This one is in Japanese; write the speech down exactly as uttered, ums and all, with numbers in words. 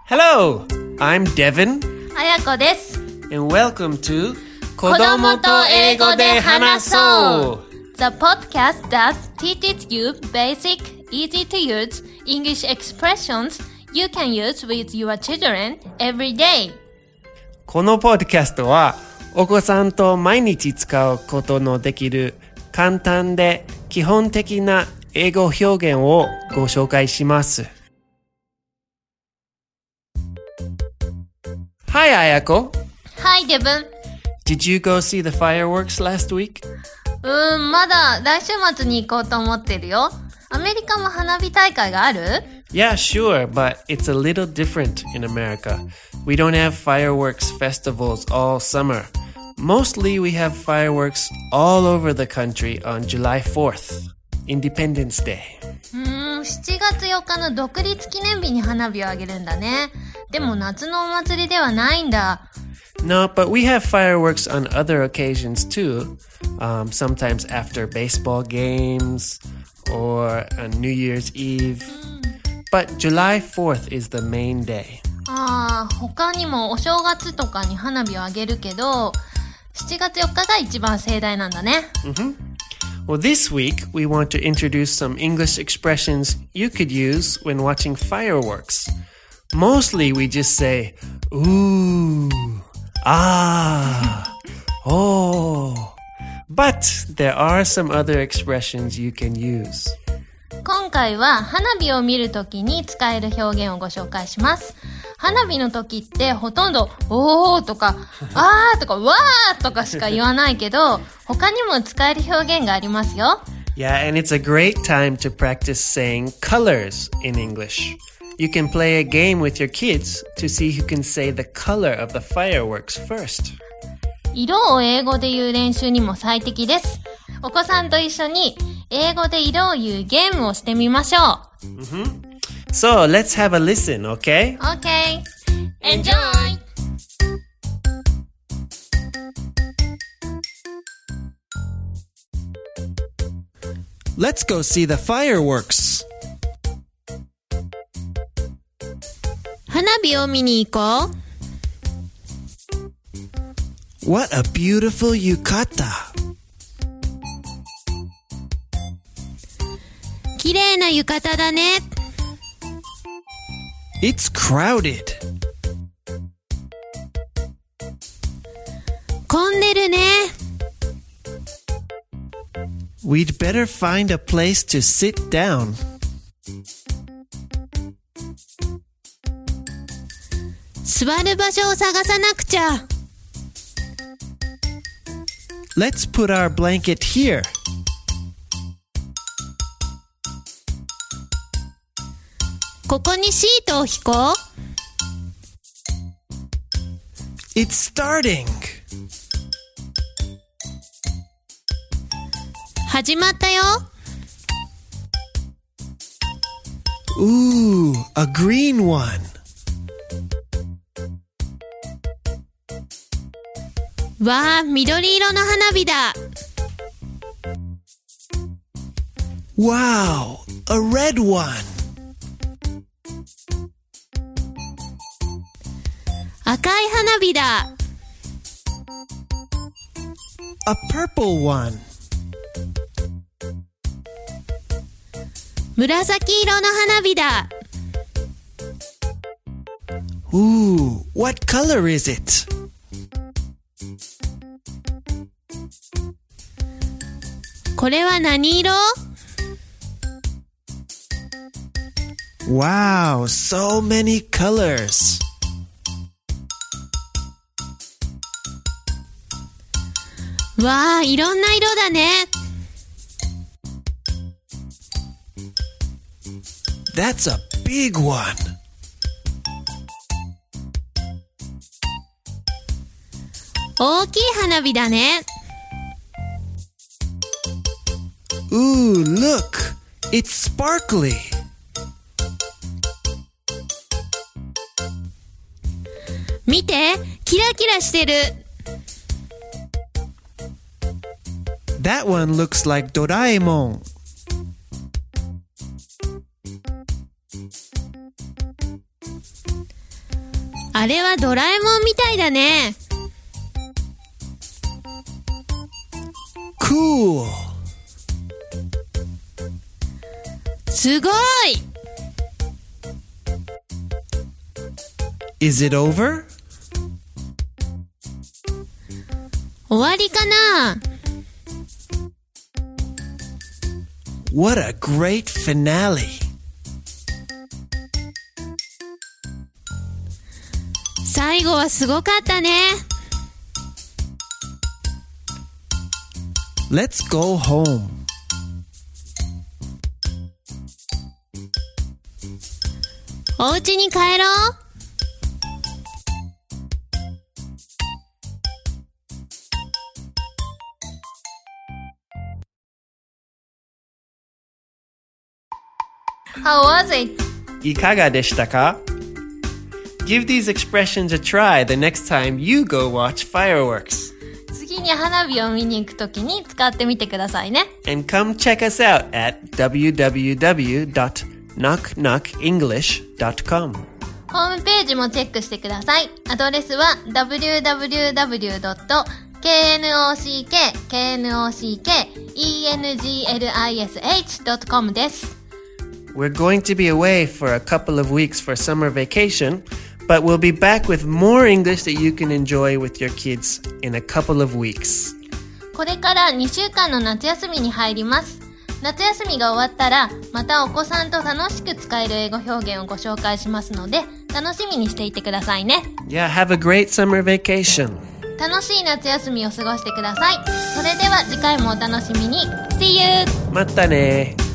Hello, I'm Devin あやこです。 and welcome to 子供と英語で話そう The podcast that teaches you basic, easy to use English expressions you can use with your children every day. このポッドキャストはお子さんと毎日使うことのできる簡単で基本的な英語表現をご紹介します。Hi, Ayako. Hi, Devin. Did you go see the fireworks last week? うーん、まだ来週末に行こうと思ってるよ。アメリカも花火大会がある？ Yeah, sure, but it's a little different in America. We don't have fireworks festivals all summer. Mostly we have fireworks all over the country on July fourth, Independence Day. うーん、しちがつよっかの独立記念日に花火をあげるんだね。でも夏のお祭りではないんだ。 No, but we have fireworks on other occasions too. Um, sometimes after baseball games or on New Year's Eve. But July fourth is the main day. ああ、他にもお正月とかに花火をあげるけど、しちがつよっかが一番盛大なんだね。 Mm-hmm. Well, this week we want to introduce some English expressions you could use when watching fireworks. Mostly we just say, ooh, ah, oh. But there are some other expressions you can use. 今回は花火を見るときに使える表現をご紹介します。花火の時ってほとんどおーとかあーとかわーとかしか言わないけど、他にも使える表現がありますよ。 Yeah, and it's a great time to practice saying colors in English. You can play a game with your kids to see who can say the color of the fireworks first. 色を英語で言う練習にも最適です。お子さんと一緒に英語で色を言うゲームをしてみましょう。 Mm-hmm. So, let's have a listen, okay? Okay. Enjoy! Let's go see the fireworks. 花火を見に行こう。 What a beautiful yukata. 綺麗な浴衣だね。 It's crowded. 混んでるね。 We'd better find a place to sit down. 座る場所を探さなくちゃ。 Let's put our blanket here. ここにシートを敷こう。 It's starting. 始まったよ。 Ooh, a green one. わあ、緑色の花火だ。 Wow, a red one. 赤い花火だ。 A purple one. 紫色の花火だ。 Ooh, what color is it? これは何色？ Wow, so many colors. わあ、いろんな色だね。 That's a big one. 大きい花火だね。 Ooh, look, it's sparkly. 見て、キラキラしてる。 That one looks like Doraemon. あれはドラえもんみたいだね。 Cool. すごい。 Is it over? 終わりかな。 What a great finale. 最後はすごかったね。 Let's go home. お家に帰ろう。How was it? いかがでしたか? Give these expressions a try the next time you go watch fireworks. 次に花火を見に行くときに使ってみてくださいね。 And come check us out at w w w dot knock knock english dot com. ホームページもチェックしてください。アドレスは ダブリューダブリューダブリュードットケーエヌオーシーケーケーエヌオーシーケーイーエヌジーエルアイエスエイチドットコム です。 We're going to be away for a couple of weeks for summer vacation, but we'll be back with more English that you can enjoy with your kids in a couple of weeks. これからにしゅうかんの夏休みに入ります。夏休みが終わったら、またお子さんと楽しく使える英語表現をご紹介しますので、楽しみにしていてくださいね。 Yeah, have a great summer vacation. 楽しい夏休みを過ごしてください。それでは次回もお楽しみに。See you! またね。